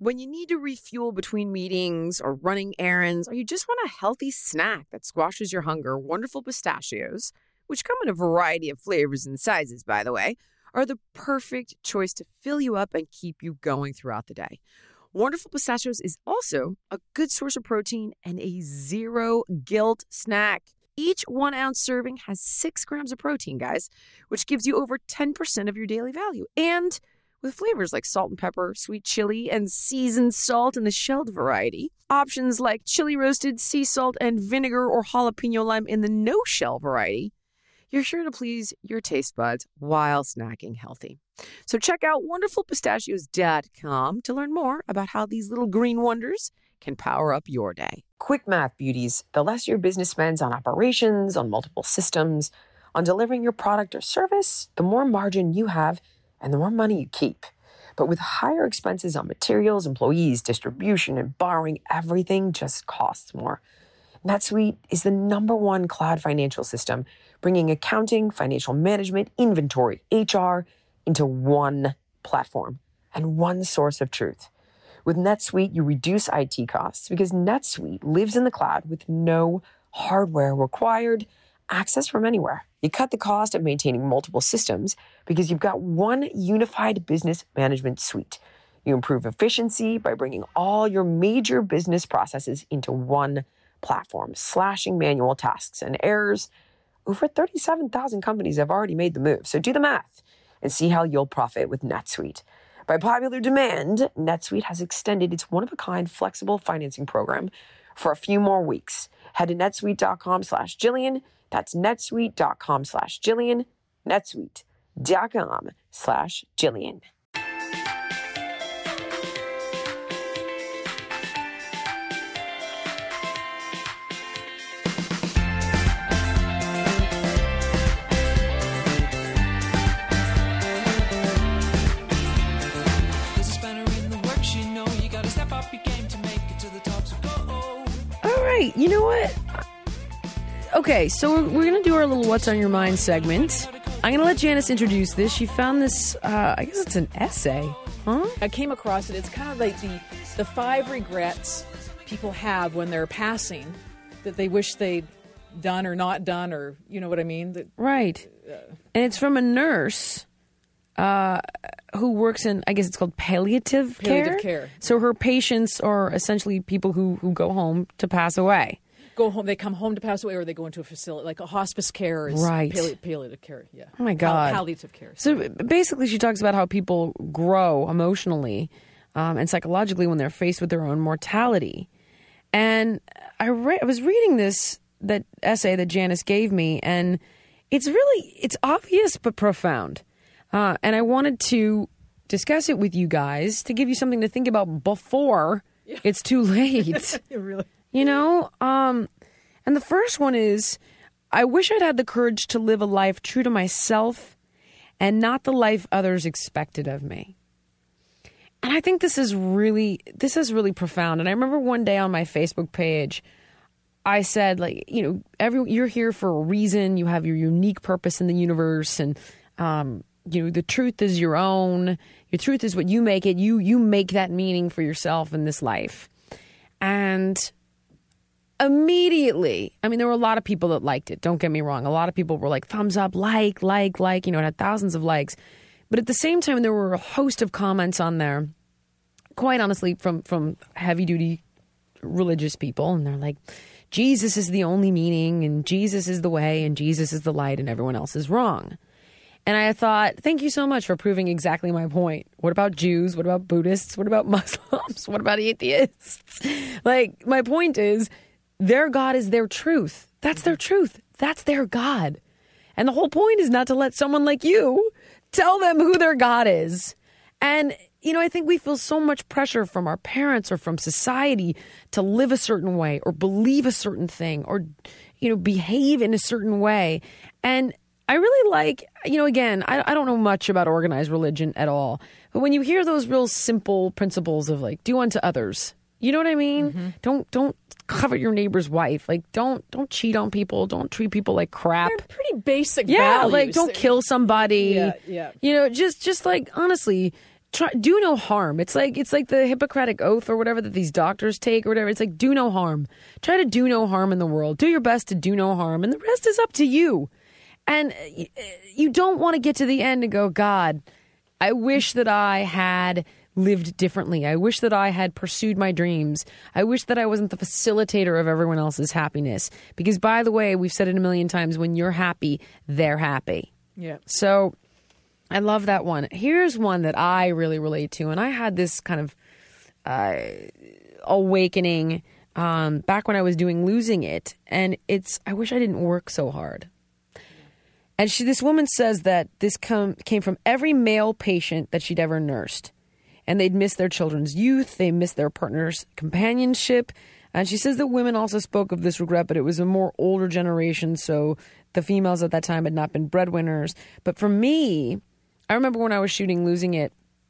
When you need to refuel between meetings or running errands, or you just want a healthy snack that squashes your hunger, Wonderful Pistachios, which come in a variety of flavors and sizes, by the way, are the perfect choice to fill you up and keep you going throughout the day. Wonderful Pistachios is also a good source of protein and a zero guilt snack. Each 1 ounce serving has 6 grams of protein, guys, which gives you over 10% of your daily value. And with flavors like salt and pepper, sweet chili, and seasoned salt in the shelled variety, options like chili roasted, sea salt, and vinegar or jalapeno lime in the no-shell variety, you're sure to please your taste buds while snacking healthy. So check out wonderfulpistachios.com to learn more about how these little green wonders can power up your day. Quick math, beauties. The less your business spends on operations, on multiple systems, on delivering your product or service, the more margin you have and the more money you keep. But with higher expenses on materials, employees, distribution, and borrowing, everything just costs more. NetSuite is the #1 cloud financial system, bringing accounting, financial management, inventory, HR into one platform and one source of truth. With NetSuite, you reduce IT costs because NetSuite lives in the cloud with no hardware required, access from anywhere. You cut the cost of maintaining multiple systems because you've got one unified business management suite. You improve efficiency by bringing all your major business processes into one platform, slashing manual tasks and errors. Over 37,000 companies have already made the move, so do the math and see how you'll profit with NetSuite. By popular demand, NetSuite has extended its one-of-a-kind flexible financing program for a few more weeks. Head to netsuite.com/Jillian. That's netsuite.com/Jillian. netsuite.com/Jillian. You know what? Okay, so we're going to do our little What's on Your Mind segment. I'm going to let Janice introduce this. She found this, I guess it's an essay. Huh? I came across it. It's kind of like the 5 regrets people have when they're passing that they wish they'd done or not done, or you know what I mean? Right. And it's from a nurse who works in, I guess it's called palliative care. So her patients are essentially people who go home to pass away. Go home. They come home to pass away, or they go into a facility like a hospice care is right. Palliative care. Yeah. Oh my God. Palliative care. So basically, she talks about how people grow emotionally and psychologically when they're faced with their own mortality. And I was reading that essay that Janice gave me, and it's obvious but profound. And I wanted to discuss it with you guys to give you something to think about before it's too late. Really? You know? And the first one is, I wish I'd had the courage to live a life true to myself and not the life others expected of me. And I think this is really profound. And I remember one day on my Facebook page, I said, like, you know, you're here for a reason. You have your unique purpose in the universe, and you know, the truth is your own. Your truth is what you make it. You make that meaning for yourself in this life. And immediately, I mean, there were a lot of people that liked it. Don't get me wrong. A lot of people were like, thumbs up, like, you know, it had thousands of likes. But at the same time, there were a host of comments on there, quite honestly, from heavy-duty religious people. And they're like, Jesus is the only meaning, and Jesus is the way, and Jesus is the light, and everyone else is wrong. And I thought, thank you so much for proving exactly my point. What about Jews? What about Buddhists? What about Muslims? What about atheists? Like, my point is, their God is their truth. That's their truth. That's their God. And the whole point is not to let someone like you tell them who their God is. And, you know, I think we feel so much pressure from our parents or from society to live a certain way or believe a certain thing or, you know, behave in a certain way. And I really like, you know, again, I don't know much about organized religion at all. But when you hear those real simple principles of like, do unto others, you know what I mean? Mm-hmm. Don't covet your neighbor's wife. Like, don't cheat on people. Don't treat people like crap. They're pretty basic values. values. Like, don't kill somebody. Yeah. You know, just like, honestly, do no harm. It's like the Hippocratic Oath or whatever that these doctors take or whatever. It's like, do no harm. Try to do no harm in the world. Do your best to do no harm, and the rest is up to you. And you don't want to get to the end and go, God, I wish that I had lived differently. I wish that I had pursued my dreams. I wish that I wasn't the facilitator of everyone else's happiness. Because, by the way, we've said it a million times, when you're happy, they're happy. Yeah. So I love that one. Here's one that I really relate to. And I had this kind of awakening back when I was doing Losing It. And it's, I wish I didn't work so hard. And this woman says that this came from every male patient that she'd ever nursed. And they'd miss their children's youth. They missed their partner's companionship. And she says that women also spoke of this regret, but it was a more older generation. So the females at that time had not been breadwinners. But for me, I remember when I was shooting Losing It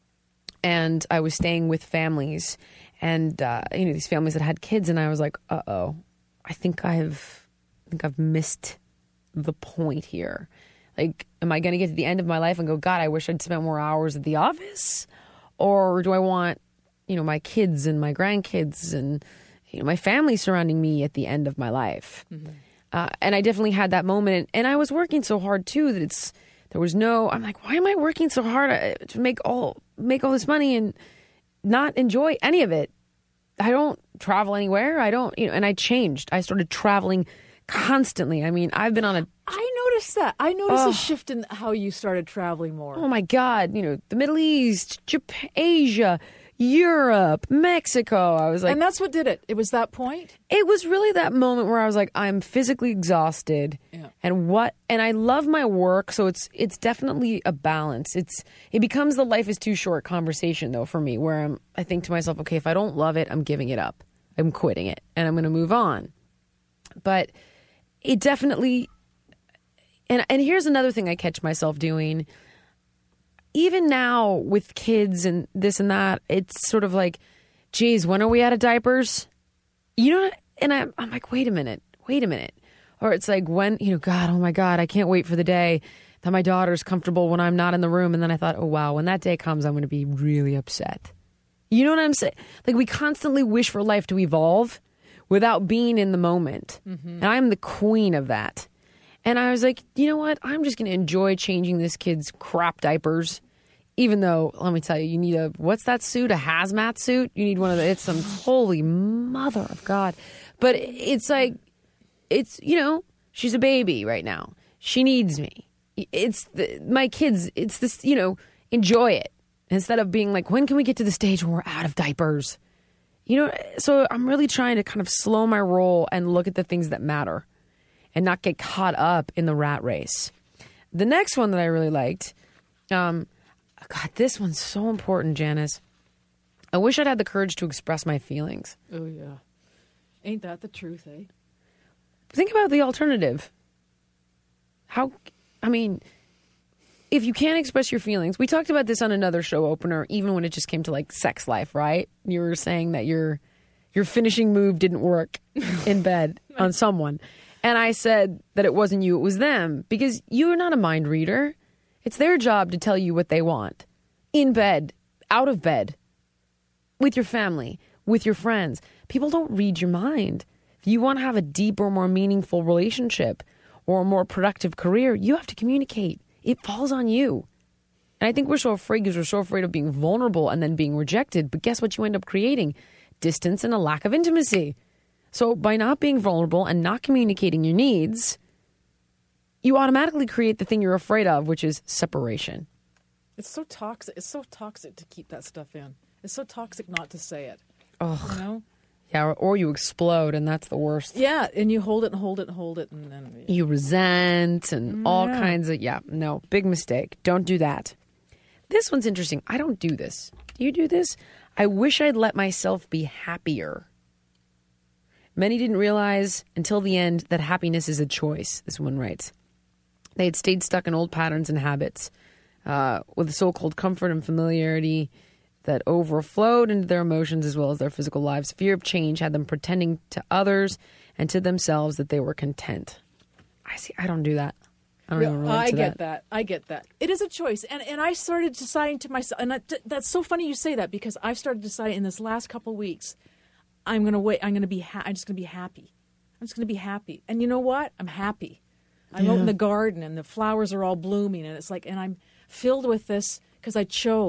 and I was staying with families and, these families that had kids. And I was like, uh-oh, I think I've missed the point here. Like, am I going to get to the end of my life and go, God, I wish I'd spent more hours at the office? Or do I want, my kids and my grandkids and, my family surrounding me at the end of my life? Mm-hmm. And I definitely had that moment. And I was working so hard, too, that I'm like, why am I working so hard to make all this money and not enjoy any of it? I don't travel anywhere. I don't, and I changed. I started traveling constantly. I mean, I've been on a... I noticed that. I noticed a shift in how you started traveling more. Oh, my God. The Middle East, Japan, Asia, Europe, Mexico. I was like... And that's what did it. It was that point? It was really that moment where I was like, I'm physically exhausted. Yeah. And I love my work, so it's definitely a balance. It becomes the life is too short conversation, though, for me, where I think to myself, okay, if I don't love it, I'm giving it up. I'm quitting it, and I'm going to move on. But it definitely... And here's another thing I catch myself doing. Even now with kids and this and that, it's sort of like, geez, when are we out of diapers? And I'm like, wait a minute. Or it's like, when, God, oh my God, I can't wait for the day that my daughter's comfortable when I'm not in the room. And then I thought, oh wow, when that day comes, I'm going to be really upset. You know what I'm saying? Like, we constantly wish for life to evolve without being in the moment. Mm-hmm. And I'm the queen of that. And I was like, you know what? I'm just going to enjoy changing this kid's crap diapers. Even though, let me tell you, you need what's that suit? A hazmat suit? You need one of it's some holy mother of God. But it's like, she's a baby right now. She needs me. My kids, it's this, enjoy it. Instead of being like, when can we get to the stage when we're out of diapers? So I'm really trying to kind of slow my roll and look at the things that matter and not get caught up in the rat race. The next one that I really liked, God, this one's so important, Janice. I wish I'd had the courage to express my feelings. Oh, yeah. Ain't that the truth, eh? Think about the alternative. If you can't express your feelings, we talked about this on another show opener, even when it just came to like sex life, right? You were saying that your finishing move didn't work in bed on someone. And I said that it wasn't you, it was them, because you're not a mind reader. It's their job to tell you what they want. In bed, out of bed, with your family, with your friends. People don't read your mind. If you want to have a deeper, more meaningful relationship or a more productive career, you have to communicate. It falls on you. And I think we're so afraid because we're so afraid of being vulnerable and then being rejected. But guess what you end up creating? Distance and a lack of intimacy. So by not being vulnerable and not communicating your needs, you automatically create the thing you're afraid of, which is separation. It's so toxic. It's so toxic to keep that stuff in. It's so toxic not to say it. Oh, yeah, or you explode, and that's the worst. Yeah, and you hold it and hold it and hold it, and then you resent and all kinds of no, big mistake. Don't do that. This one's interesting. I don't do this. Do you do this? I wish I'd let myself be happier. Many didn't realize until the end that happiness is a choice, this woman writes. They had stayed stuck in old patterns and habits with the so-called comfort and familiarity that overflowed into their emotions as well as their physical lives. Fear of change had them pretending to others and to themselves that they were content. I don't do that. I don't even relate to that. I get that. It is a choice. And I started deciding to myself, and that's so funny you say that, because I've started deciding in this last couple of weeks, I'm going to wait. I'm just going to be happy. I'm just going to be happy. And you know what? I'm happy. I'm out in the garden and the flowers are all blooming, and it's like, and I'm filled with this because I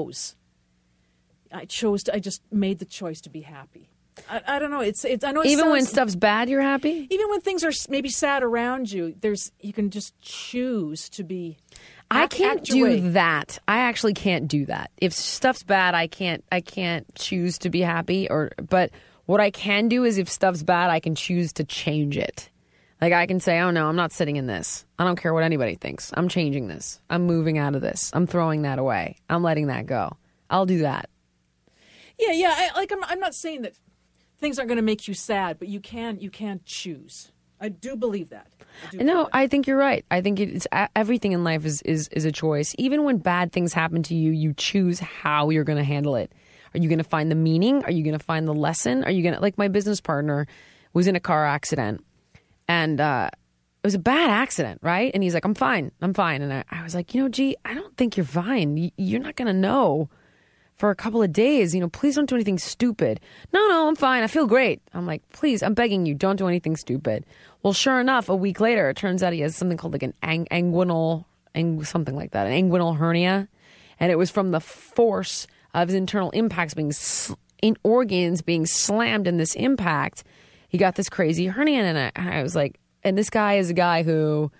just made the choice to be happy. I don't know. I know. Even when stuff's bad, you're happy? Even when things are maybe sad around you, you can just choose to be. I can't do that. I actually can't do that. If stuff's bad, I can't choose to be happy. But what I can do is, if stuff's bad, I can choose to change it. Like, I can say, oh no, I'm not sitting in this. I don't care what anybody thinks. I'm changing this. I'm moving out of this. I'm throwing that away. I'm letting that go. I'll do that. Yeah. I'm not saying that things aren't going to make you sad, but you can choose. I do believe that. I think you're right. I think it's everything in life is a choice. Even when bad things happen to you, you choose how you're going to handle it. Are you going to find the meaning? Are you going to find the lesson? Are you going to, like, my business partner was in a car accident, and it was a bad accident, right? And he's like, I'm fine. And I was like, G, I don't think you're fine. You're not going to know for a couple of days. Please don't do anything stupid. No, I'm fine. I feel great. I'm like, please, I'm begging you, don't do anything stupid. Well, sure enough, a week later, it turns out he has something called like an something like that, an inguinal hernia. And it was from the force of his internal impacts in organs being slammed in this impact. He got this crazy hernia, and I was like, and this guy is a guy who,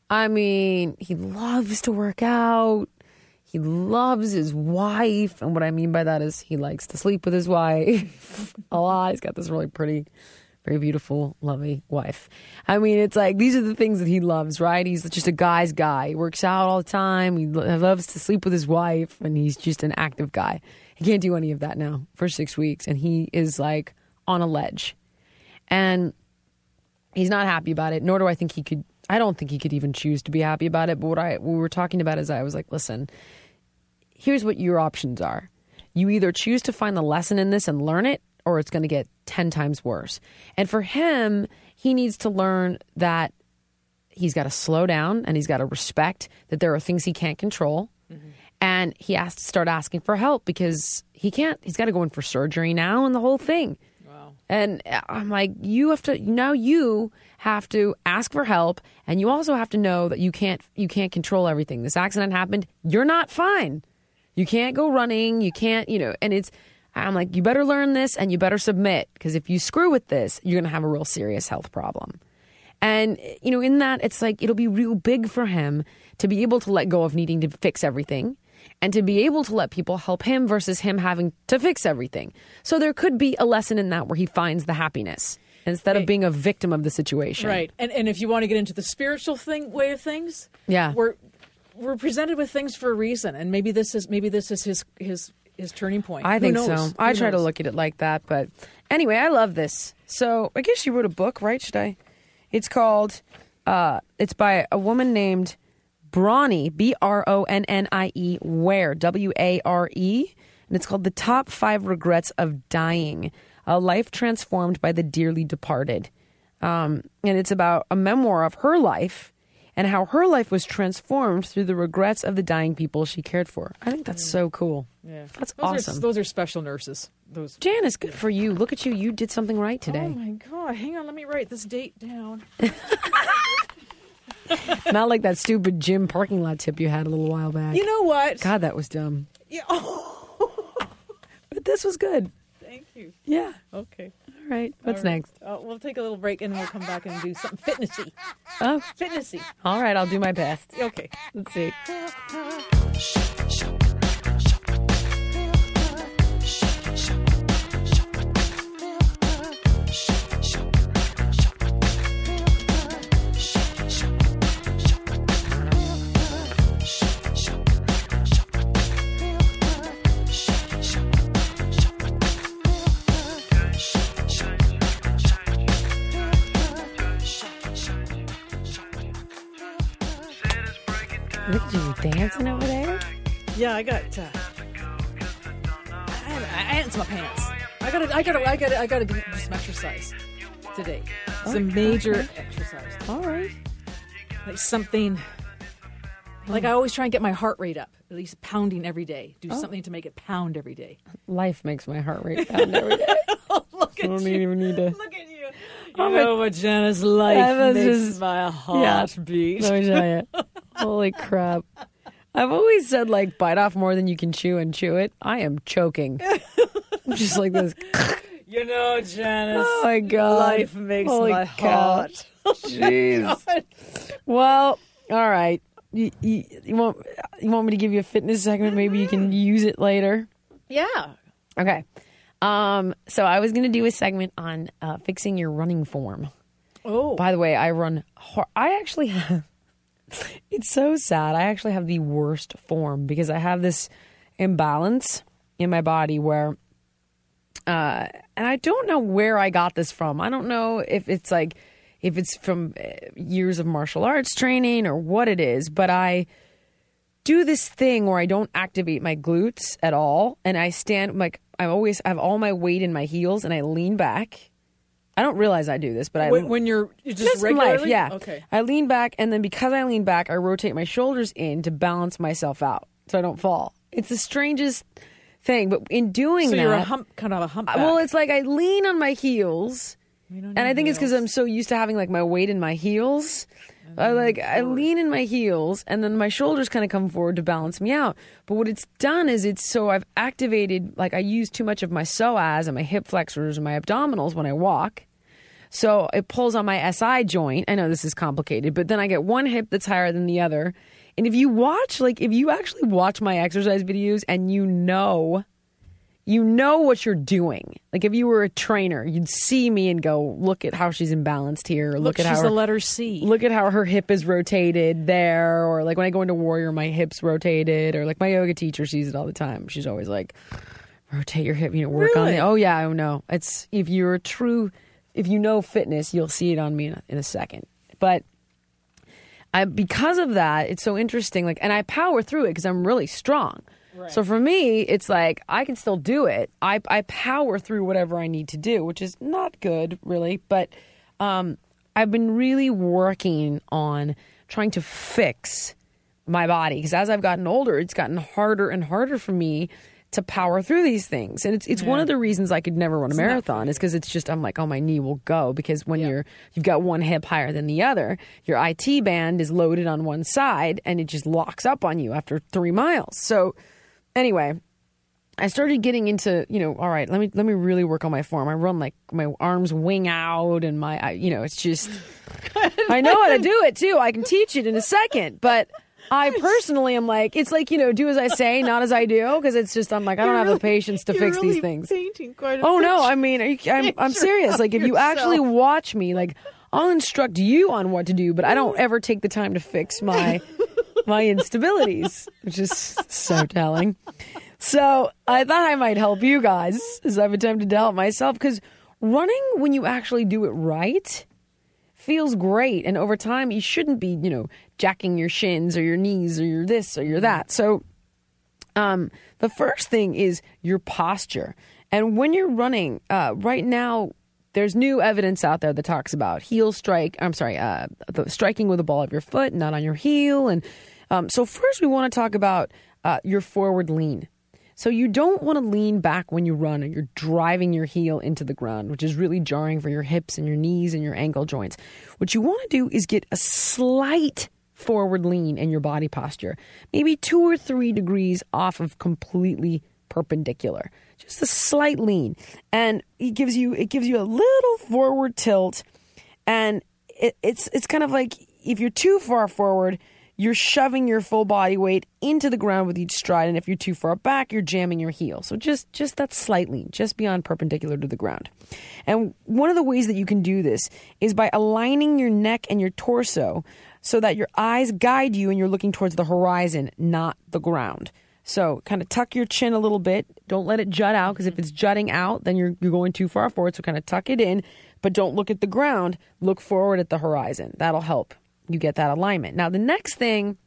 he loves to work out. He loves his wife. And what I mean by that is he likes to sleep with his wife a lot. He's got this really pretty, very beautiful, lovely wife. It's like, these are the things that he loves, right? He's just a guy's guy. He works out all the time. He loves to sleep with his wife, and he's just an active guy. He can't do any of that now for 6 weeks, and he is like on a ledge. And he's not happy about it, nor do I think he could. I don't think he could even choose to be happy about it. But what we were talking about is, I was like, listen, here's what your options are. You either choose to find the lesson in this and learn it, or it's going to get 10 times worse. And for him, he needs to learn that he's got to slow down, and he's got to respect that there are things he can't control. Mm-hmm. And he has to start asking for help, because he's got to go in for surgery now and the whole thing. And I'm like, you have to ask for help, and you also have to know that you can't control everything. This accident happened. You're not fine. You can't go running. You can't, and I'm like, you better learn this, and you better submit, because if you screw with this, you're going to have a real serious health problem. And, in that, it's like, it'll be real big for him to be able to let go of needing to fix everything, and to be able to let people help him versus him having to fix everything. So there could be a lesson in that where he finds the happiness instead of being a victim of the situation. Right. And if you want to get into the spiritual way of things, we're presented with things for a reason, and maybe this is his turning point. I think so. I try to look at it like that, but anyway, I love this. So I guess you wrote a book, right? It's called it's by a woman named Bronnie, Bronnie, Ware, Ware, and it's called The Top 5 Regrets of Dying, A Life Transformed by the Dearly Departed. And it's about a memoir of her life and how her life was transformed through the regrets of the dying people she cared for. I think that's so cool. Yeah. That's awesome. Those are special nurses. Janice, good for you. Look at you. You did something right today. Oh, my God. Hang on. Let me write this date down. Not like that stupid gym parking lot tip you had a little while back. You know what? God, that was dumb. Yeah. But this was good. Thank you. Yeah. Okay. All right. What's next? We'll take a little break, and then we'll come back and do something fitnessy. Oh. Fitnessy. All right. I'll do my best. Okay. Let's see. Look at you dancing over there. Yeah, I got. I ants my pants. I gotta do some exercise today. Some major exercise. All right. Like something Like I always try and get my heart rate up, at least pounding every day. Do something to make it pound every day. Life makes my heart rate pound every day. Look at I don't you. even need to. Look at you. You know what, Janice? I Life was makes just- my heart beat. Let me tell you. Holy crap. I've always said, like, bite off more than you can chew and chew it. I am choking. I'm just like this. You know, Janice. Oh, my God. Life makes Holy my cow. heart. Jeez. Well, all right. You want me to give you a fitness segment? Maybe you can use it later. Yeah. Okay. So I was going to do a segment on fixing your running form. Oh. By the way, I run hard. I actually have, it's so sad. I actually have the worst form because I have this imbalance in my body where, and I don't know where I got this from. I don't know if it's from years of martial arts training or what it is, but I do this thing where I don't activate my glutes at all. And I stand like I always have all my weight in my heels and I lean back. I don't realize I do this, but When you're just in regularly? life, yeah. Okay. I lean back, and then because I lean back, I rotate my shoulders in to balance myself out so I don't fall. It's the strangest thing, but in doing So that, you're a kind of a humpback. well, it's like I lean on my heels, and I think it's because I'm so used to having like my weight in my heels. I lean in my heels, and then my shoulders kind of come forward to balance me out. But what it's done is I've activated, like I use too much of my psoas and my hip flexors and my abdominals when I walk. So it pulls on my SI joint. I know this is complicated, but then I get one hip that's higher than the other. And if you actually watch my exercise videos and you know what you're doing. Like if you were a trainer, you'd see me and go, look at how she's imbalanced here. Or look at she's how the letter C. Look at how her hip is rotated there. Or like when I go into Warrior, my hip's rotated. Or like my yoga teacher sees it all the time. She's always like, rotate your hip, work on it. Oh yeah, I know. It's if you know fitness, you'll see it on me in a second. But because of that, it's so interesting. Like, and I power through it because I'm really strong. Right. So for me, it's like I can still do it. I power through whatever I need to do, which is not good, really. But I've been really working on trying to fix my body because as I've gotten older, it's gotten harder and harder for me to power through these things. And it's one of the reasons I could never run a marathon is because it's just, I'm like, oh, my knee will go because when you've got one hip higher than the other, your IT band is loaded on one side and it just locks up on you after 3 miles. So anyway, I started getting into, all right, let me really work on my form. I run like my arms wing out and it's just, I know how to do it too. I can teach it in a second, but I personally am like, it's like, do as I say, not as I do. Because it's just, I'm like, I don't have the patience to fix these things. Painting quite a Oh, no. picture. I mean, I'm serious. Like, if you actually watch me, like, I'll instruct you on what to do, but I don't ever take the time to fix my instabilities, which is so telling. So I thought I might help you guys as I've attempted to help myself. Because running, when you actually do it right, feels great. And over time, you shouldn't be, jacking your shins or your knees or your this or your that. So the first thing is your posture. And when you're running, right now, there's new evidence out there that talks about the striking with the ball of your foot, not on your heel. And so first we want to talk about your forward lean. So you don't want to lean back when you run or you're driving your heel into the ground, which is really jarring for your hips and your knees and your ankle joints. What you want to do is get a slight forward lean in your body posture, maybe 2 or 3 degrees off of completely perpendicular, just a slight lean. And it gives you a little forward tilt. And it's kind of like if you're too far forward, you're shoving your full body weight into the ground with each stride. And if you're too far back, you're jamming your heel. So just that slight lean, just beyond perpendicular to the ground. And one of the ways that you can do this is by aligning your neck and your torso so that your eyes guide you and you're looking towards the horizon, not the ground. So kind of tuck your chin a little bit. Don't let it jut out, because if it's jutting out, then you're going too far forward. So kind of tuck it in, but don't look at the ground. Look forward at the horizon. That'll help you get that alignment. Now, the next thing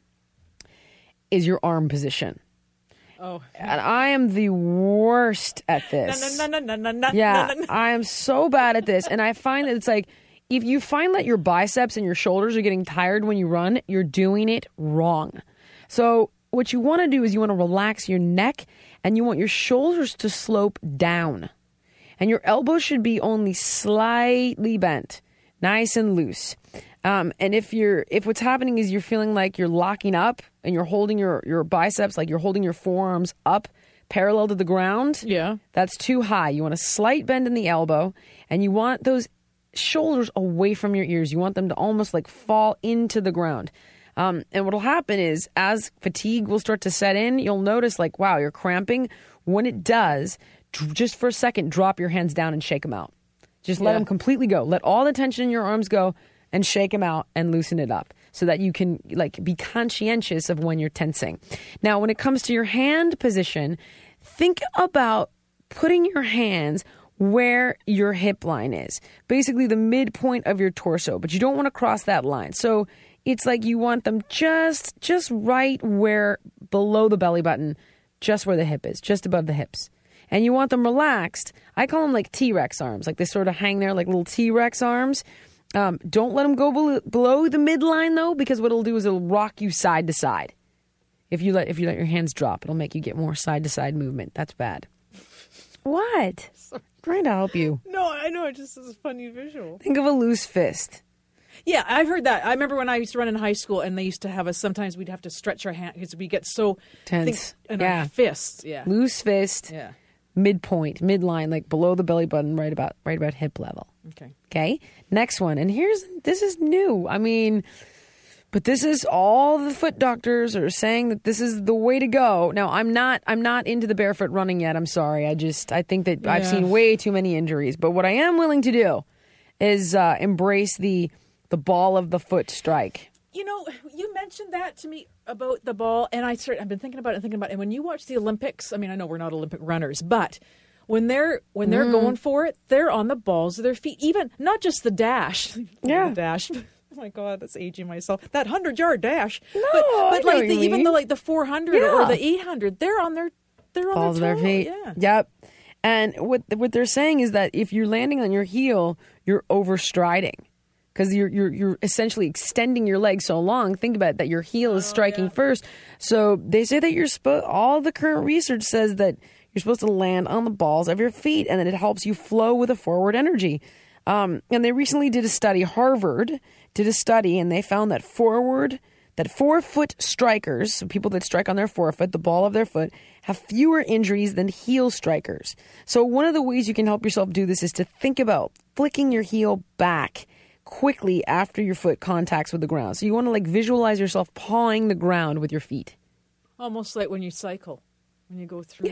is your arm position. Oh. And I am the worst at this. Yeah, I am so bad at this. And I find that it's like, if you find that your biceps and your shoulders are getting tired when you run, you're doing it wrong. So what you want to do is you want to relax your neck and you want your shoulders to slope down. And your elbows should be only slightly bent, nice and loose. And if what's happening is you're feeling like you're locking up and you're holding your biceps, like you're holding your forearms up parallel to the ground, that's too high. You want a slight bend in the elbow and you want those shoulders away from your ears. You want them to almost like fall into the ground. And what will happen is as fatigue will start to set in, you'll notice like, wow, you're cramping. When it does, just for a second, drop your hands down and shake them out. Just let them completely go. Let all the tension in your arms go and shake them out and loosen it up so that you can like be conscientious of when you're tensing. Now, when it comes to your hand position, think about putting your hands where your hip line is, basically the midpoint of your torso, but you don't want to cross that line. So it's like you want them just right where below the belly button, just where the hip is, just above the hips. And you want them relaxed. I call them like T-Rex arms, like they sort of hang there like little T-Rex arms. Don't let them go below the midline though, because what it'll do is it'll rock you side to side. If you let your hands drop, it'll make you get more side to side movement. That's bad. What? I'm trying to help you. No, I know. It just is a funny visual. Think of a loose fist. Yeah, I've heard that. I remember when I used to run in high school, and they used to have us. Sometimes we'd have to stretch our hand because we get so tense. In our fists. Yeah, loose fist. Yeah, midpoint, midline, like below the belly button, right about hip level. Okay. Next one, and this is new. I mean, but this is all the foot doctors are saying that this is the way to go. Now, I'm not into the barefoot running yet. I'm sorry. I think that I've seen way too many injuries. But what I am willing to do is embrace the ball of the foot strike. You know, you mentioned that to me about the ball, and I've been thinking about it. And when you watch the Olympics, I mean, I know we're not Olympic runners, but when they're going for it, they're on the balls of their feet. Even not just the dash. Yeah, the dash. Oh my God, that's aging myself. That 100-yard dash. No, but like even the 400 or the 800, they're on their balls of their feet. Yeah. Yep. And what they're saying is that if you're landing on your heel, you're overstriding. Because you're essentially extending your leg so long. Think about it, that your heel is striking first. So they say that all the current research says that you're supposed to land on the balls of your feet, and that it helps you flow with a forward energy. And they recently did a study. Harvard did a study, and they found that 4-foot strikers, so people that strike on their forefoot, the ball of their foot, have fewer injuries than heel strikers. So one of the ways you can help yourself do this is to think about flicking your heel back quickly after your foot contacts with the ground. So you want to like visualize yourself pawing the ground with your feet. Almost like when you cycle, when you go through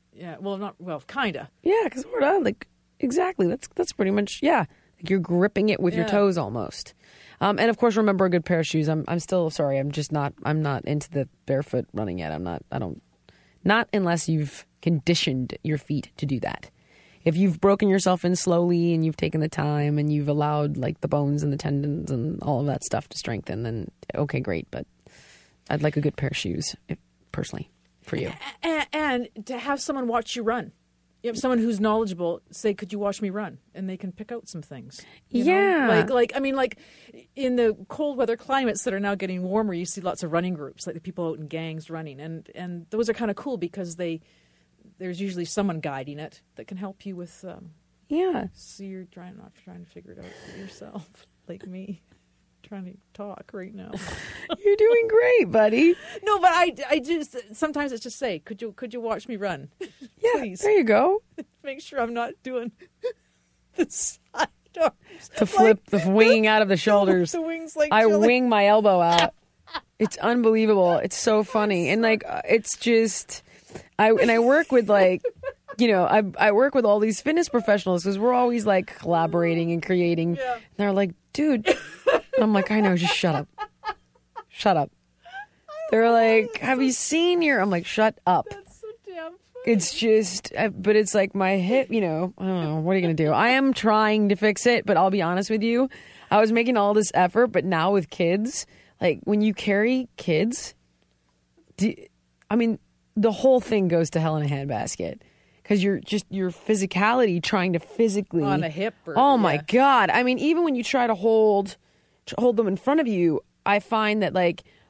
kind of. Yeah, because we're not like, exactly. That's pretty much, like you're gripping it with your toes almost. And of course, remember a good pair of shoes. I'm still sorry. I'm not into the barefoot running yet. Not unless you've conditioned your feet to do that. If you've broken yourself in slowly and you've taken the time and you've allowed like the bones and the tendons and all of that stuff to strengthen, then okay, great. But I'd like a good pair of shoes, personally, for you. And to have someone watch you run. You have someone who's knowledgeable say, could you watch me run? And they can pick out some things. You know? Like in the cold weather climates that are now getting warmer, you see lots of running groups, like the people out in gangs running. And those are kind of cool because there's usually someone guiding it that can help you with. So you're not trying to figure it out for yourself, like me, trying to talk right now. You're doing great, buddy. No, but I just sometimes it's just say, could you watch me run? Yeah, please. There you go. Make sure I'm not doing the side arms. To flip the winging out of the shoulders. The wings like I wing my elbow out. It's unbelievable. It's so funny. And like it's just I work with like I work with all these fitness professionals because we're always like collaborating and creating. Yeah. And they're like, dude. I'm like, I know, just shut up. Shut up. They're like, have you seen your... I'm like, shut up. That's so damn funny. It's just, but it's like my hip, I don't know, what are you going to do? I am trying to fix it, but I'll be honest with you. I was making all this effort, but now with kids, like when you carry kids, the whole thing goes to hell in a handbasket. Because your physicality trying to physically... On a hip. My God. I mean, even when you try to hold them in front of you, I find that like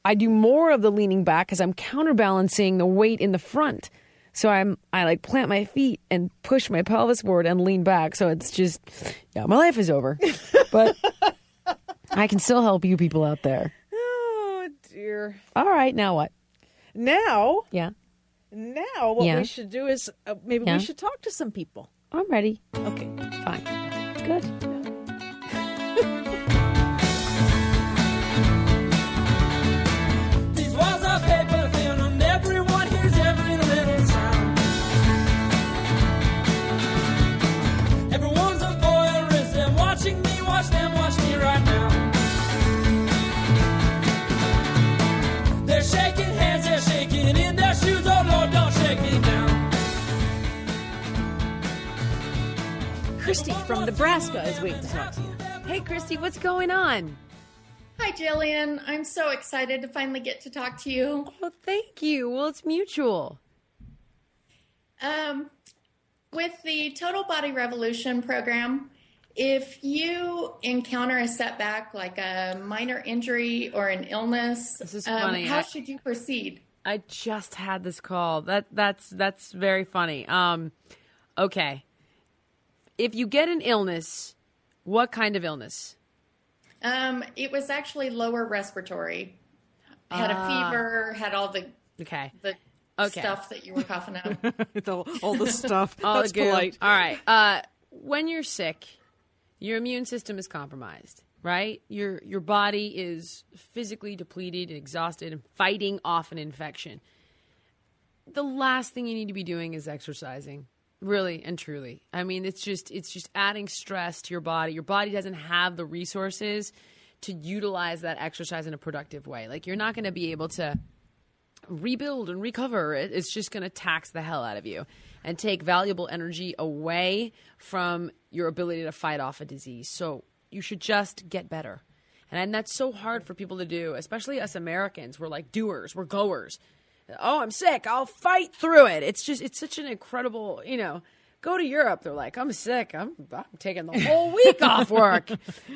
I do more of the leaning back because I'm counterbalancing the weight in the front. So I like plant my feet and push my pelvis forward and lean back. So it's just, yeah, my life is over. But I can still help you people out there. Oh, dear. All right, now what? Now Yeah, what Yeah. we should do is maybe Yeah. we should talk to some people. I'm ready. Okay. Fine. Good. These walls are paper thin and everyone hears every little sound. Everyone's a voyeurist and watching me, watch me right now. They're shaking hands, they're shaking in their shoes, oh Lord, don't shake me down. Christy from Nebraska is waiting to talk to you. Hey, Christy, what's going on? Hi, Jillian. I'm so excited to finally get to talk to you. Well, thank you. Well, it's mutual. With the Total Body Revolution program, if you encounter a setback like a minor injury or an illness, This is funny. how should you proceed? I just had this call. That's very funny. Okay. If you get an illness, what kind of illness? It was actually lower respiratory. Had a fever, had all the Okay. the stuff that you were coughing out. All the stuff. All That's the goo. polite. All right. When you're sick, your immune system is compromised, right? Your body is physically depleted and exhausted and fighting off an infection. The last thing you need to be doing is exercising. Really and truly. I mean, it's just adding stress to your body. Your body doesn't have the resources to utilize that exercise in a productive way. Like, you're not going to be able to rebuild and recover. It's just going to tax the hell out of you and take valuable energy away from your ability to fight off a disease. So you should just get better. And that's so hard for people to do, especially us Americans. We're like doers. We're goers. Oh, I'm sick. I'll fight through it. It's such an incredible, go to Europe. They're like, I'm sick. I'm taking the whole week off work.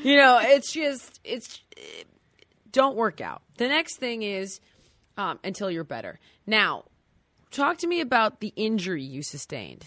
Don't work out. The next thing is until you're better. Now, talk to me about the injury you sustained.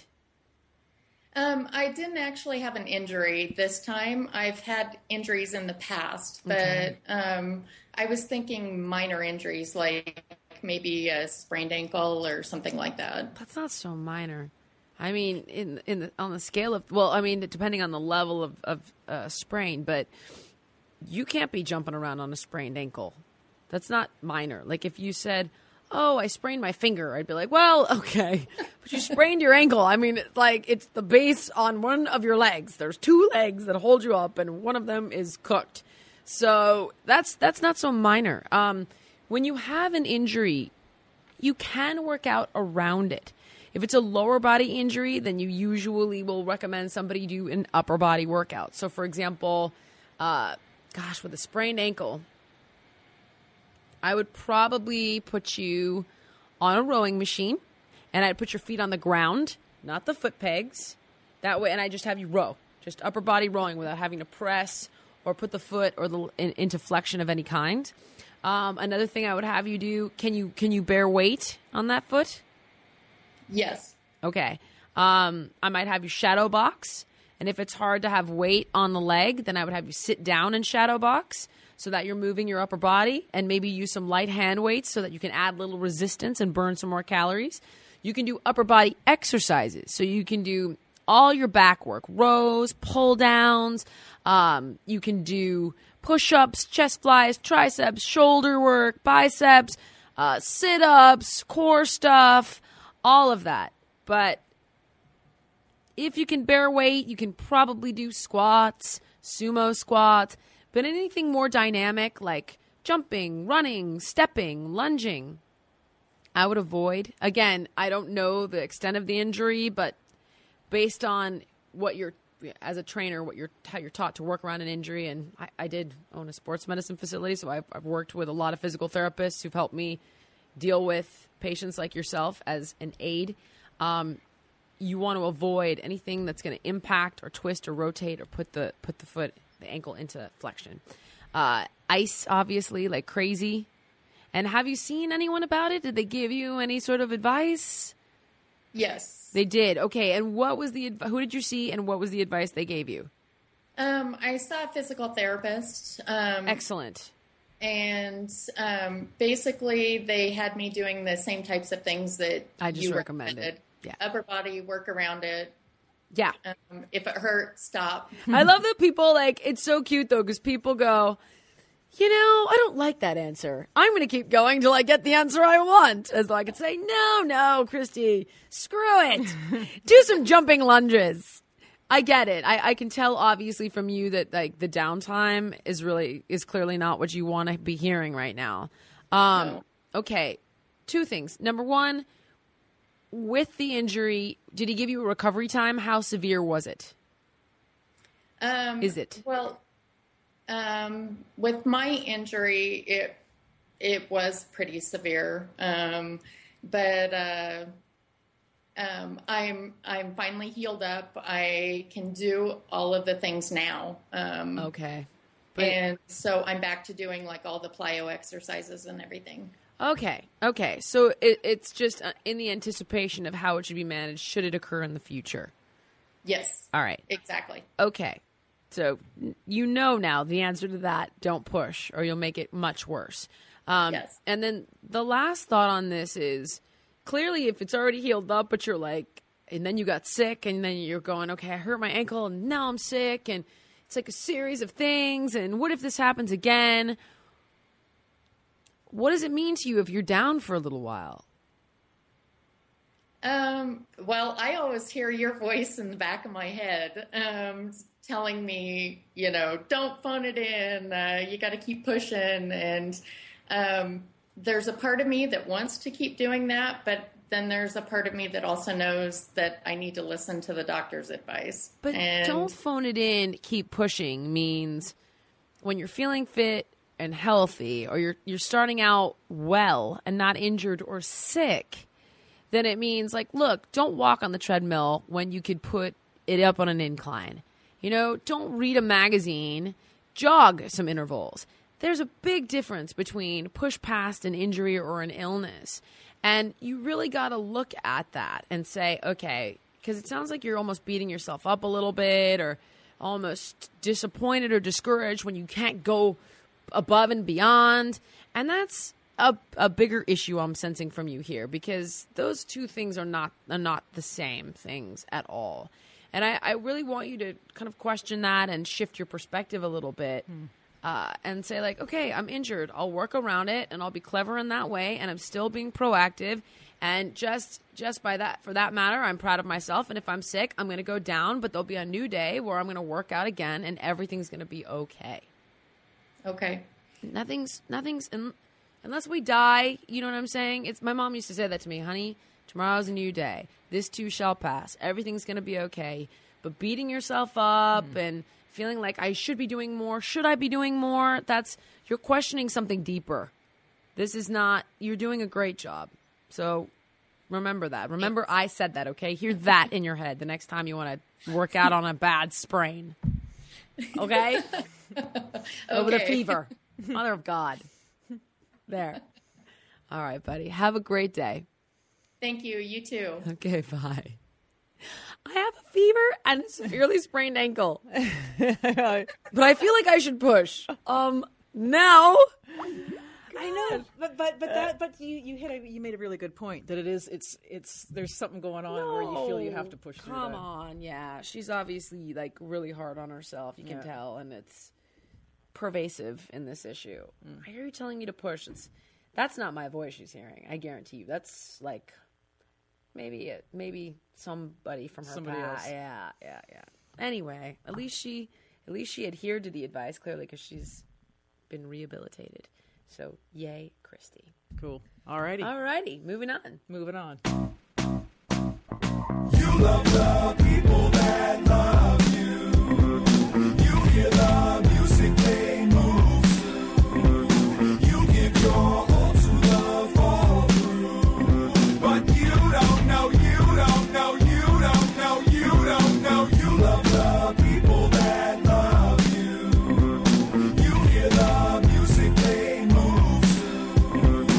I didn't actually have an injury this time. I've had injuries in the past, but I was thinking minor injuries, like maybe a sprained ankle or something like that. That's not so minor. I mean, on the scale of, depending on the level of sprain, but you can't be jumping around on a sprained ankle. That's not minor. Like, if you said, oh, I sprained my finger, I'd be like, well, okay, but you sprained your ankle. I mean, it's the base on one of your legs. There's two legs that hold you up, and one of them is cooked. So that's not so minor. When you have an injury, you can work out around it. If it's a lower body injury, then you usually will recommend somebody do an upper body workout. So, for example, with a sprained ankle, I would probably put you on a rowing machine, and I'd put your feet on the ground, not the foot pegs. That way, and I just have you row, just upper body rowing without having to press or put the foot or into flexion of any kind. Another thing I would have you do, can you bear weight on that foot? Yes. Okay. I might have you shadow box. And if it's hard to have weight on the leg, then I would have you sit down and shadow box so that you're moving your upper body, and maybe use some light hand weights so that you can add little resistance and burn some more calories. You can do upper body exercises. So you can do all your back work, rows, pull downs. You can do push-ups, chest flies, triceps, shoulder work, biceps, sit-ups, core stuff, all of that. But if you can bear weight, you can probably do squats, sumo squats. But anything more dynamic like jumping, running, stepping, lunging, I would avoid. Again, I don't know the extent of the injury, but based on what you're, as a trainer, how you're taught to work around an injury, and I did own a sports medicine facility, so I've worked with a lot of physical therapists who've helped me deal with patients like yourself as an aid. You want to avoid anything that's going to impact or twist or rotate or put the ankle into flexion. Ice, obviously, like crazy. And have you seen anyone about it? Did they give you any sort of advice? Yes. They did. Okay. And what was who did you see and what was the advice they gave you? I saw a physical therapist. Excellent. And basically, they had me doing the same types of things that I just you recommended. Yeah. Upper body, work around it. Yeah. If it hurts, stop. I love that people it's so cute though, because people go, I don't like that answer. I'm going to keep going till I get the answer I want. As though I could say, no, Christy, screw it. Do some jumping lunges. I get it. I can tell obviously from you that the downtime is clearly not what you want to be hearing right now. No. Okay. Two things. Number one, with the injury, did he give you a recovery time? How severe was it? Is it? Well, with my injury, it was pretty severe. But I'm finally healed up. I can do all of the things now. Okay. And so I'm back to doing all the plyo exercises and everything. Okay. So it's just in the anticipation of how it should be managed should it occur in the future. Yes. All right. Exactly. Okay. So now the answer to that, don't push or you'll make it much worse. Yes. And then the last thought on this is clearly if it's already healed up, but you're and then you got sick and then you're going, okay, I hurt my ankle and now I'm sick and it's a series of things. And what if this happens again? What does it mean to you if you're down for a little while? Well, I always hear your voice in the back of my head, telling me, don't phone it in. You got to keep pushing. And, there's a part of me that wants to keep doing that, but then there's a part of me that also knows that I need to listen to the doctor's advice. But don't phone it in, keep pushing means when you're feeling fit and healthy, or you're starting out well and not injured or sick, then it means look, don't walk on the treadmill when you could put it up on an incline. Don't read a magazine, jog some intervals. There's a big difference between push past an injury or an illness. And you really got to look at that and say, okay, because it sounds like you're almost beating yourself up a little bit or almost disappointed or discouraged when you can't go above and beyond. And that's a bigger issue I'm sensing from you here, because those two things are not the same things at all. And I really want you to kind of question that and shift your perspective a little bit and say okay, I'm injured. I'll work around it and I'll be clever in that way. And I'm still being proactive. And just for that matter, I'm proud of myself. And if I'm sick, I'm going to go down, but there'll be a new day where I'm going to work out again and everything's going to be okay. Okay. Nothing's unless we die, you know what I'm saying? My mom used to say that to me, honey, tomorrow's a new day. This too shall pass. Everything's going to be okay. But beating yourself up and feeling like I should be doing more, should I be doing more? You're questioning something deeper. This is not, you're doing a great job. So remember that. Remember I said that, okay? Hear that in your head the next time you want to work out on a bad sprain. Okay? Okay. With a fever. Mother of God. There. All right, buddy. Have a great day. Thank you. You too. Okay, bye. I have a fever and a severely sprained ankle. But I feel like I should push. Now. I know, but you made a really good point that it's there's something going on where you feel you have to push through that. Come on, yeah. She's obviously really hard on herself. You can tell, and it's pervasive in this issue. I hear you telling me to push. That's not my voice she's hearing. I guarantee you. That's maybe somebody from her somebody past. else. Yeah. Anyway, at least she adhered to the advice clearly because she's been rehabilitated. So, yay, Christy. Cool. Alrighty. Moving on. You love the people that love you. You hear the music they move. You give your all to the fall through. But you don't know. You love the people that love you. You hear the music they move.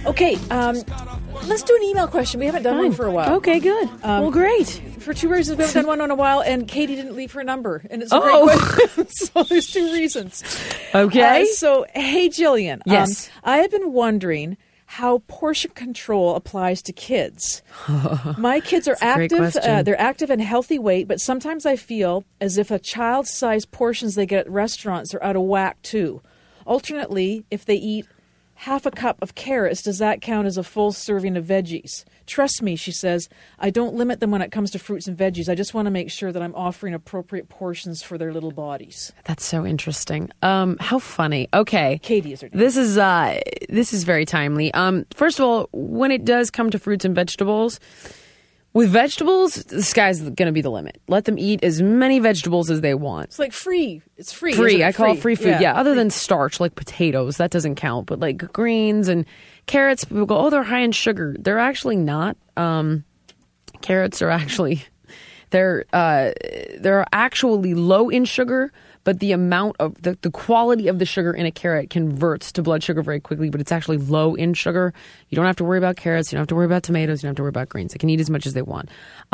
Okay, let's do an email question. We haven't done one for a while. Okay, good. Well, great. For two reasons, we haven't done one in a while, and Katie didn't leave her number, and it's a great question. So there's two reasons. Okay. So, hey, Jillian. Yes. I have been wondering how portion control applies to kids. My kids are a great active. question. They're active and healthy weight, but sometimes I feel as if a child-sized portions they get at restaurants are out of whack too. Alternately, if they eat half a cup of carrots, does that count as a full serving of veggies? Trust me, she says, I don't limit them when it comes to fruits and veggies. I just want to make sure that I'm offering appropriate portions for their little bodies. That's so interesting. How funny. Okay. Katie is her name. This is very timely. First of all, when it does come to fruits and vegetables, with vegetables, the sky's going to be the limit. Let them eat as many vegetables as they want. It's like free. It's free. Free. isn't it? I call it free food. Yeah. Other free. than starch, like potatoes, that doesn't count. But like greens and carrots, people go, oh, they're high in sugar. They're actually not. Carrots are actually, they're actually low in sugar, but the amount of the quality of the sugar in a carrot converts to blood sugar very quickly, but it's actually low in sugar. You don't have to worry about carrots. You don't have to worry about tomatoes. You don't have to worry about greens. They can eat as much as they want.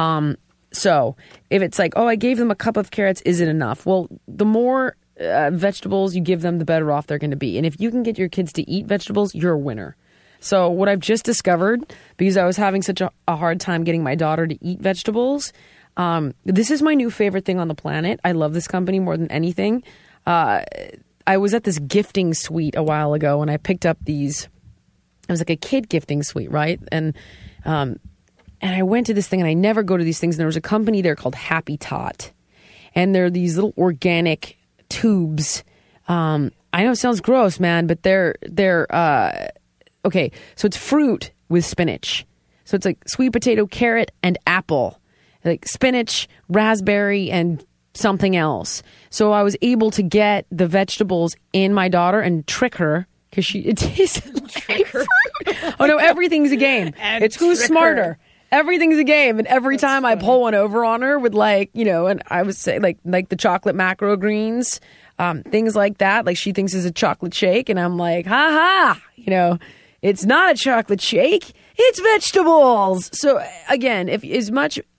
So if it's like, oh, I gave them a cup of carrots, is it enough? Well, the more vegetables you give them, the better off they're going to be. And if you can get your kids to eat vegetables, you're a winner. So what I've just discovered, because I was having such a hard time getting my daughter to eat vegetables, this is my new favorite thing on the planet. I love this company more than anything. I was at this gifting suite a while ago, and I picked up these. It was like a kid gifting suite, right? And I went to this thing, and I never go to these things. And there was a company there called Happy Tot, and they're these little organic tubes. I know it sounds gross, man, but they're okay. So it's fruit with spinach. So it's like sweet potato, carrot, and apple. Like spinach, raspberry, and something else. So I was able to get the vegetables in my daughter and trick her because it tasted like fruit. Oh no, everything's a game. It's who's smarter. Everything's a game, and every time I pull one over on her with and I would say like the chocolate macro greens, things like that. Like she thinks it's a chocolate shake, and I'm like, ha ha, it's not a chocolate shake. It's vegetables. So again, if as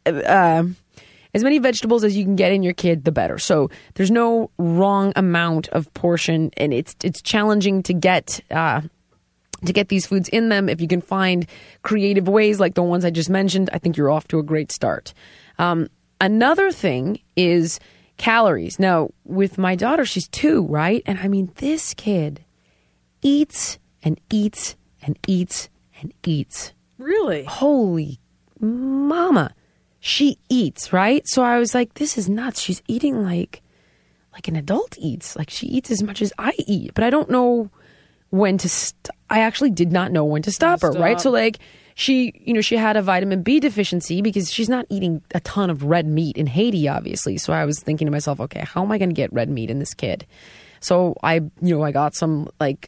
many vegetables as you can get in your kid, the better. So there's no wrong amount of portion, and it's challenging to get these foods in them. If you can find creative ways like the ones I just mentioned, I think you're off to a great start. Another thing is calories. Now, with my daughter, she's 2, right? And I mean, this kid eats and eats and eats and eats. Really? Holy mama. She eats, right? So I was like, this is nuts. She's eating like an adult eats. Like she eats as much as I eat. But I don't know when to I actually did not know when to stop her, right? So like she had a vitamin B deficiency because she's not eating a ton of red meat in Haiti, obviously. So I was thinking to myself, okay, how am I going to get red meat in this kid? So I got some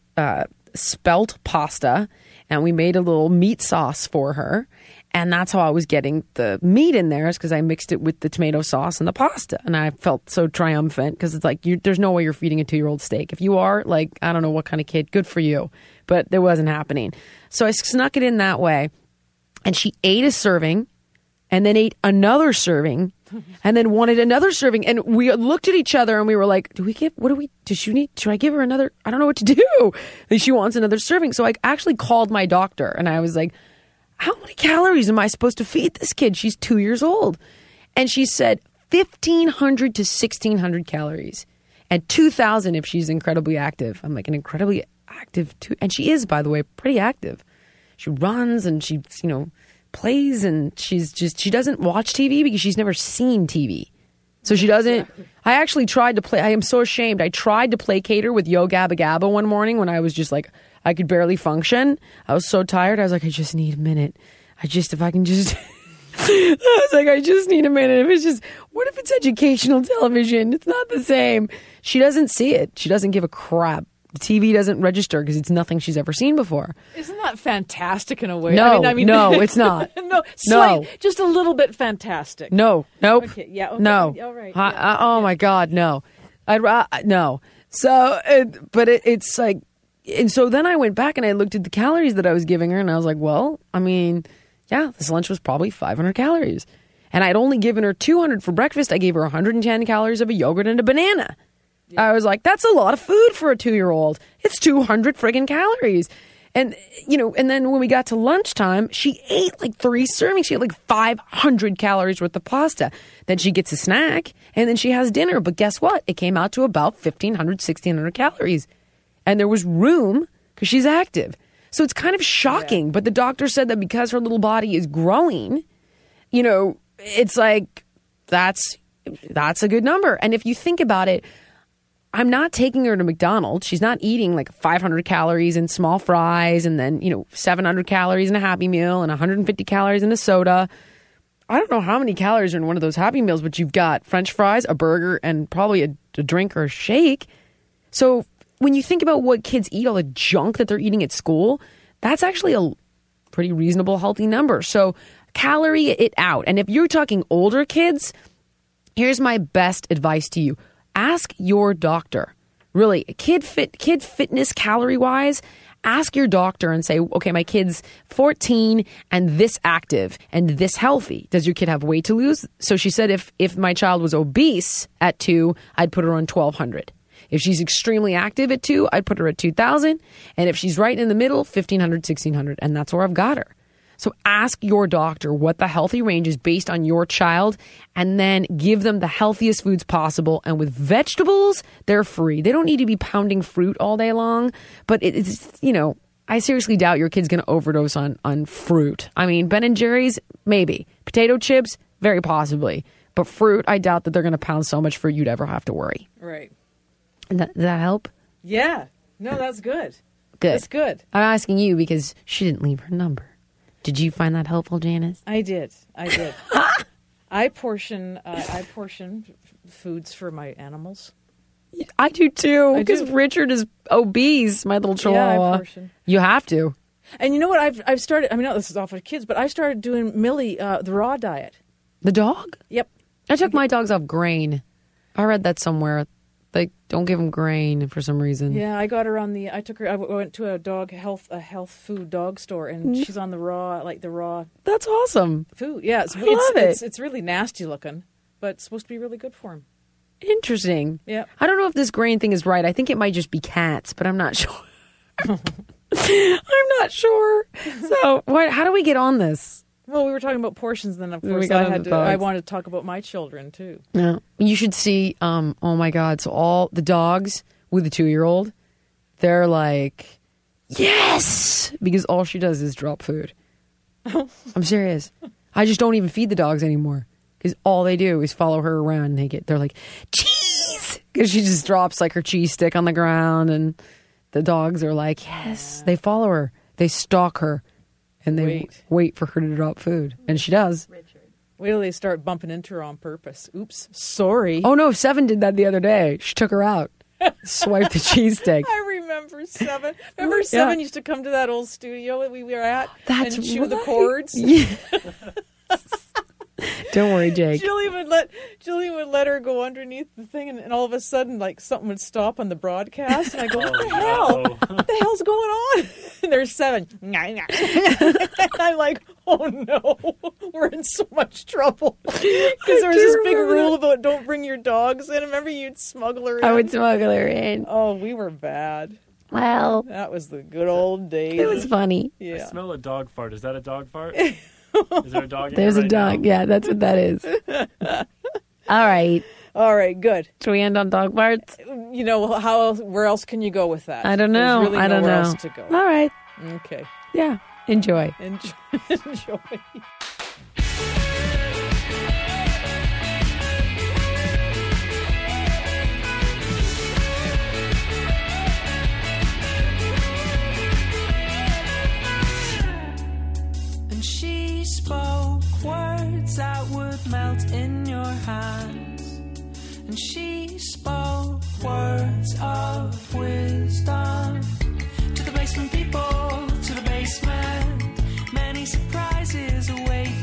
spelt pasta, and we made a little meat sauce for her. And that's how I was getting the meat in there, is because I mixed it with the tomato sauce and the pasta. And I felt so triumphant because it's like, there's no way you're feeding a 2-year-old steak. If you are, like, I don't know what kind of kid, good for you. But it wasn't happening. So I snuck it in that way. And she ate a serving and then ate another serving and then wanted another serving. And we looked at each other and we were like, should I give her another? I don't know what to do. And she wants another serving. So I actually called my doctor and I was like, how many calories am I supposed to feed this kid? She's 2 years old. And she said 1,500 to 1,600 calories and 2,000 if she's incredibly active. I'm like, an incredibly active too. And she is, by the way, pretty active. She runs and she, plays, and she doesn't watch TV because she's never seen TV. So she doesn't. I actually tried to play. I am so ashamed. I tried to placate her with Yo Gabba Gabba one morning when I was just like, I could barely function. I was so tired. I was like, I just need a minute. I just need a minute. What if it's educational television? It's not the same. She doesn't see it. She doesn't give a crap. The TV doesn't register because it's nothing she's ever seen before. Isn't that fantastic in a way? No, I mean, no, it's not. No, just a little bit fantastic. No, nope. Okay, yeah, okay. No. All right. Oh my God, no. No. So, it's like, And so then I went back and I looked at the calories that I was giving her, and I was like, well, I mean, yeah, this lunch was probably 500 calories. And I'd only given her 200 for breakfast. I gave her 110 calories of a yogurt and a banana. I was like, that's a lot of food for a 2-year-old. It's 200 friggin' calories. And, and then when we got to lunchtime, she ate like 3 servings. She had like 500 calories worth of pasta. Then she gets a snack, and then she has dinner. But guess what? It came out to about 1,500, 1,600 calories. And there was room because she's active. So it's kind of shocking. But the doctor said that because her little body is growing, it's like that's a good number. And if you think about it, I'm not taking her to McDonald's. She's not eating like 500 calories in small fries and then, 700 calories in a Happy Meal and 150 calories in a soda. I don't know how many calories are in one of those Happy Meals, but you've got French fries, a burger, and probably a drink or a shake. So when you think about what kids eat, all the junk that they're eating at school, that's actually a pretty reasonable, healthy number. So calorie it out. And if you're talking older kids, here's my best advice to you. Ask your doctor. Really, kid fitness calorie wise, ask your doctor and say, okay, my kid's 14 and this active and this healthy. Does your kid have weight to lose? So she said if my child was obese at 2, I'd put her on 1,200. If she's extremely active at 2, I'd put her at 2,000. And if she's right in the middle, 1,500, 1,600. And that's where I've got her. So ask your doctor what the healthy range is based on your child, and then give them the healthiest foods possible. And with vegetables, they're free. They don't need to be pounding fruit all day long. But it's, I seriously doubt your kid's going to overdose on fruit. I mean, Ben & Jerry's, maybe. Potato chips, very possibly. But fruit, I doubt that they're going to pound so much fruit you'd ever have to worry. Right. Does that help? Yeah. No, that's good. Good. That's good. I'm asking you because she didn't leave her number. Did you find that helpful, Janice? I did. I portion foods for my animals. I do too, because Richard is obese, my little chihuahua. Yeah, I portion. You have to. And you know what? I've started. I mean, this is all for kids, but I started doing Millie the raw diet. The dog? Yep. I took my dogs off grain. I read that somewhere. Like, don't give them grain for some reason. Yeah, I got her on the. I went to a health food dog store, and she's on the raw. That's awesome. Food. Yeah, I love it. It's really nasty looking, but it's supposed to be really good for him. Interesting. Yeah. I don't know if this grain thing is right. I think it might just be cats, but I'm not sure. I'm not sure. So, how do we get on this? Well, we were talking about portions, then of course I wanted to talk about my children too. Yeah, you should see. Oh my God! So all the dogs with the 2-year-old, they're like, yes, because all she does is drop food. I'm serious. I just don't even feed the dogs anymore because all they do is follow her around. And they're like, cheese, because she just drops like her cheese stick on the ground, and the dogs are like, yes. They follow her. They stalk her. And they wait for her to drop food. And she does. Richard. Wait till they start bumping into her on purpose. Oops, sorry. Oh, no, Seven did that the other day. She took her out. Swiped the cheese stick. I remember Seven. Remember Seven used to come to that old studio that we were at and chew the cords? Yeah. Don't worry, Jake. Jillian would let her go underneath the thing, and all of a sudden, like, something would stop on the broadcast, and I go, what the hell? What the hell's going on? And there's Seven. And I'm like, oh no, we're in so much trouble. Because there was this big rule about don't bring your dogs in. Remember, you'd smuggle her in? I would smuggle her in. Oh, we were bad. Well, that was the good old days. It was funny. Yeah. I smell a dog fart. Is that a dog fart? Is there a dog in There's there a dog. now? Yeah, that's what that is. All right. All right, good. Should we end on dog farts? You know, where else can you go with that? I don't know. There's really nowhere else to go. All right. Okay. Yeah. Enjoy. Enjoy. She spoke words that would melt in your hands, and she spoke words of wisdom to the basement people, to the basement. Many surprises await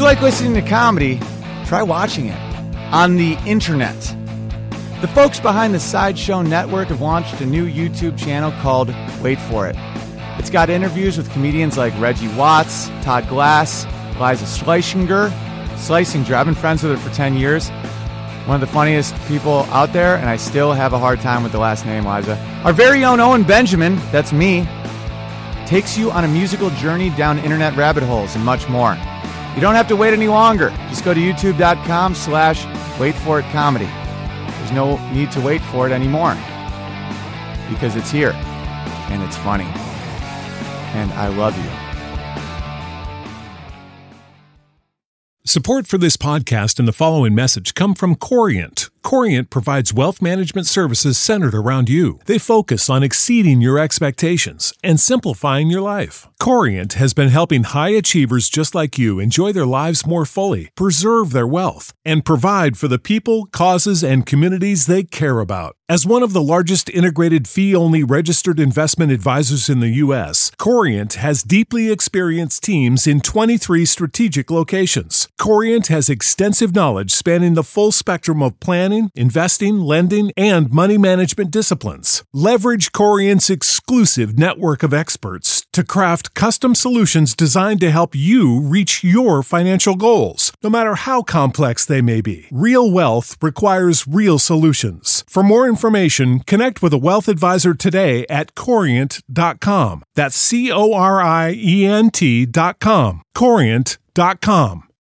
like listening to comedy, try watching it on the internet. The folks behind the Sideshow Network have launched a new YouTube channel called Wait For It. It's got interviews with comedians like Reggie Watts, Todd Glass, Liza Schlesinger. I've been friends with her for 10 years. One of the funniest people out there, and I still have a hard time with the last name, Liza. Our very own Owen Benjamin, that's me, takes you on a musical journey down internet rabbit holes and much more. You don't have to wait any longer. Just go to youtube.com/waitforitcomedy. There's no need to wait for it anymore because it's here and it's funny. And I love you. Support for this podcast and the following message come from Corient. Corient provides wealth management services centered around you. They focus on exceeding your expectations and simplifying your life. Corient has been helping high achievers just like you enjoy their lives more fully, preserve their wealth, and provide for the people, causes, and communities they care about. As one of the largest integrated fee-only registered investment advisors in the U.S., Corient has deeply experienced teams in 23 strategic locations. Corient has extensive knowledge spanning the full spectrum of planning, investing, lending, and money management disciplines. Leverage Corient's exclusive network of experts to craft custom solutions designed to help you reach your financial goals, no matter how complex they may be. Real wealth requires real solutions. For more information, connect with a wealth advisor today at Corient.com. That's Corient.com. Corient.com.